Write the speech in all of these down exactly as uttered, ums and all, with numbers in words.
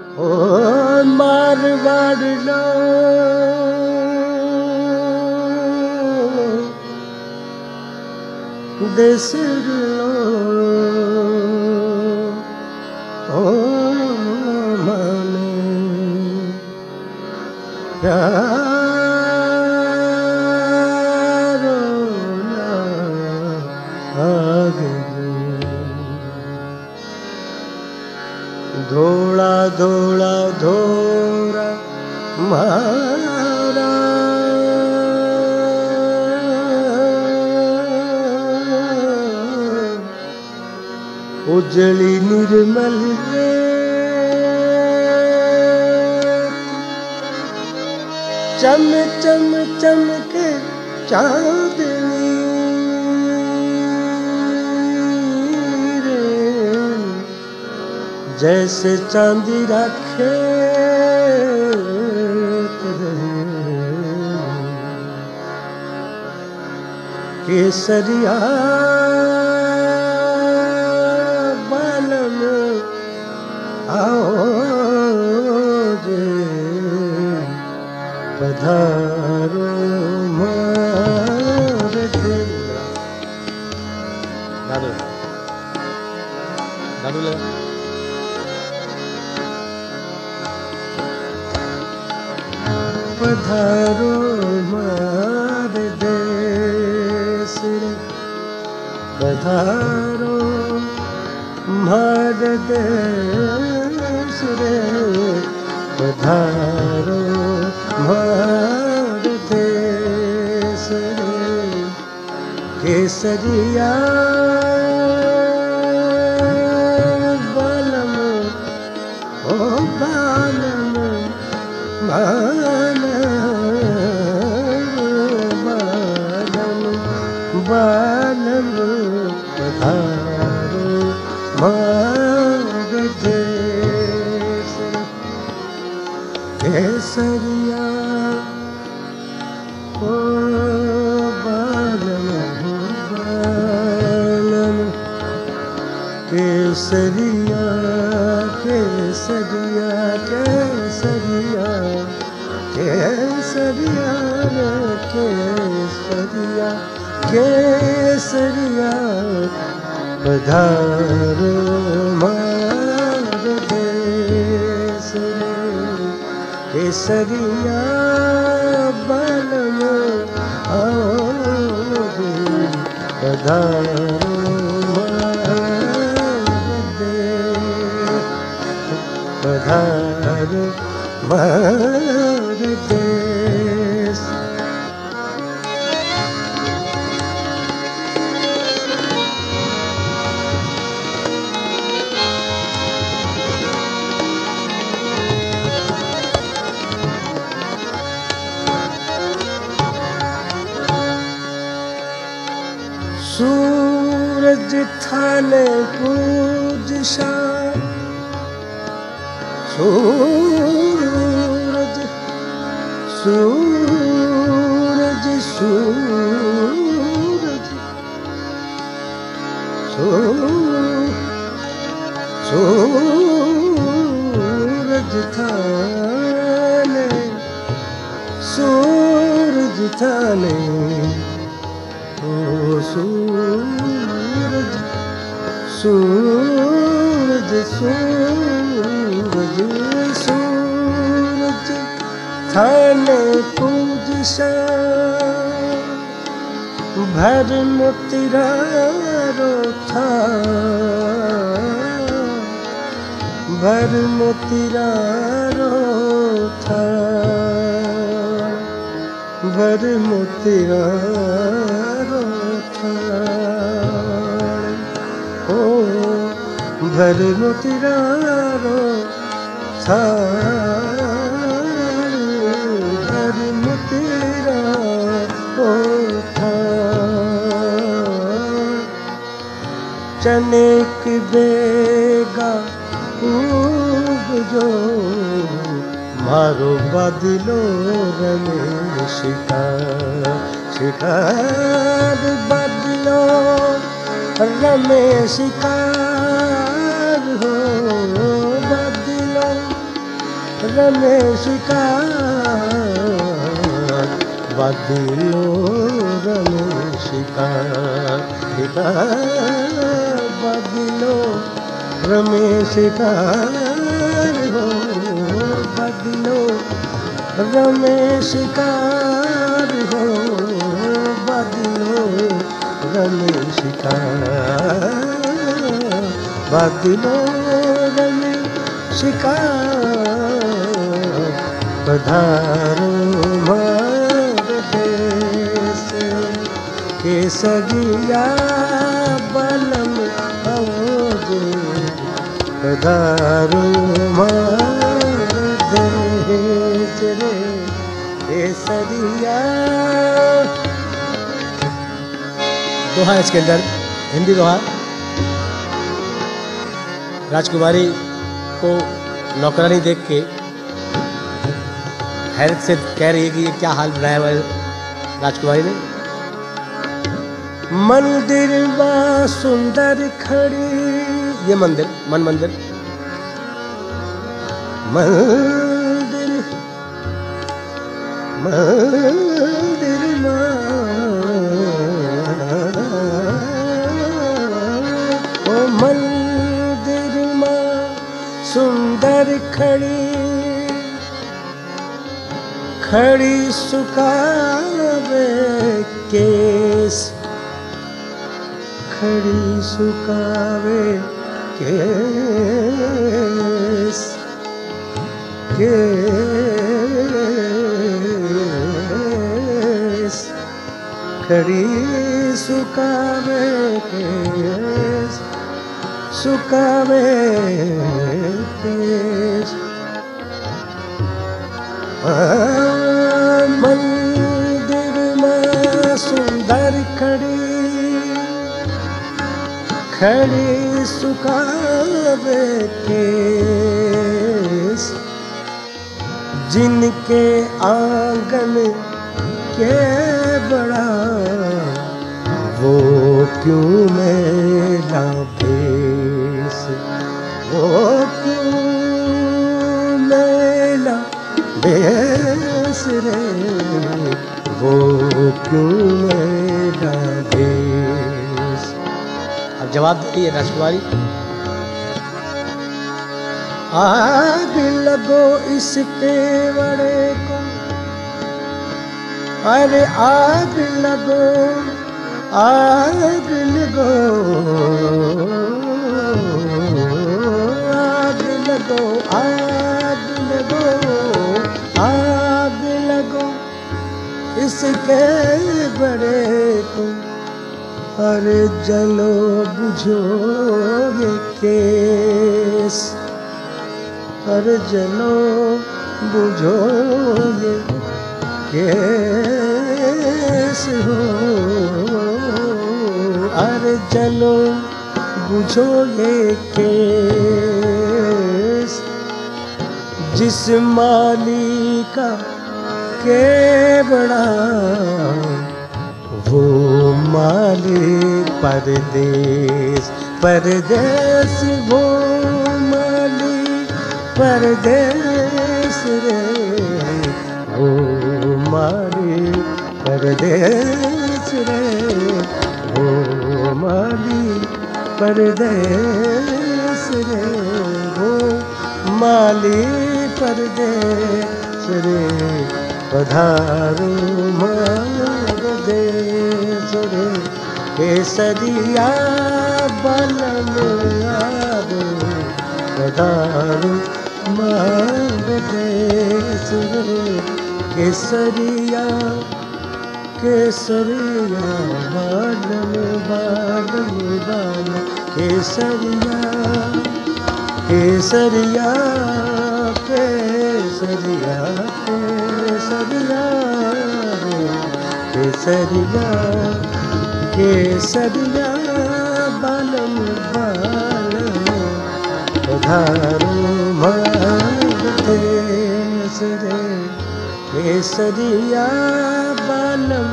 ओ मारवाड़लो देसरलो ओ माने यारो ना आगे धोला धोला धोरा मारा उजली निर्मल रे चम चम चमके चांदनी रे जैसे चांदी रखे केसरिया बालम आओ जे पधारो मारे दादू दादू ले पधारो मारे देश रे पधारो मारे देश रे पधारो मारे देश रे केसरिया बालम ओ बालम बालम बालम बालम पधारो मारे देश केसरिया ओ बालम बालम केसरिया केसरिया केसरिया केसरिया केसरिया केसरिया पधारो मारे देश रे केसरिया बालम आओ रे पधारो मारे देश पधारो मारे देश सूरज थाने पूज शाम सूरज सूरज सूरज सूरज थाने सूरज थाने ओ सूरज सूरज सूरज सूरज थाने पूज भर मोतिरारो था भर मोतिरारो था भर मोतिरारो था ओ भर मोतिरारो था भर मोतिरारो था चने की बेगा जो मारो बादलो रमे शिकार शिकार बादलो रमे शिकार हो बादलो रमेश का बादलो रमेश का बादलो रमेश का हो बादलो रमेश का हो बादलो रमेश का बादलो रमेश का पधारो मार देश केसरिया बलम आओगे पधारो मार देश रे केसरिया। दोहा इसके अंदर हिंदी दोहा। राजकुमारी को नौकरानी देख के हैरत से कह रही है कि ये क्या हाल बनाया हुआ है राजकुमारी ने। मंदिर बा सुंदर खड़ी, ये मंदिर मन मंदिर मंदिर मंदिर ओ मंदिर मां सुंदर खड़ी, खड़ी सुकावे केस, खड़ी सुकावे केस केस खड़ी सुकावे केस सुकावे केस। मंदिर में सुंदर खड़ी, खड़ी सुकावे केस, जिनके आंगन के बड़ा वो क्यों मेला भेस, वो क्यों मेला भेस रे, वो क्यों मेरा भेस। अब जवाब देती है राजकुमारी। आग लगो इसके बड़े को, अरे आग लगो आग लगो आग लगो आग लगो आग लगो इसके बड़े को, अरे जलो बुझो ये केस, अरे जलो बुझो ये केस हो, अरे जलो बुझो ये केस, जिस माली का के बड़ा वो माली परदेस, परदेस वो माली परदेस रे, वो माली परदेस रे, वो माली परदेस रे, वो माली परदेस रे, पधारो मार देश रे केसरिया बलम आवे, पधारो मार देश रे केसरिया केसरिया बालम बालम बालम केसरिया केसरिया केसरिया केसरिया केसरिया केसरिया बालम बालम पधारो मार देश रे केसरिया बालम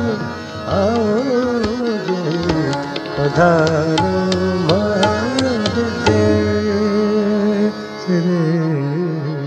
आओगे, पधारो मार देश रे।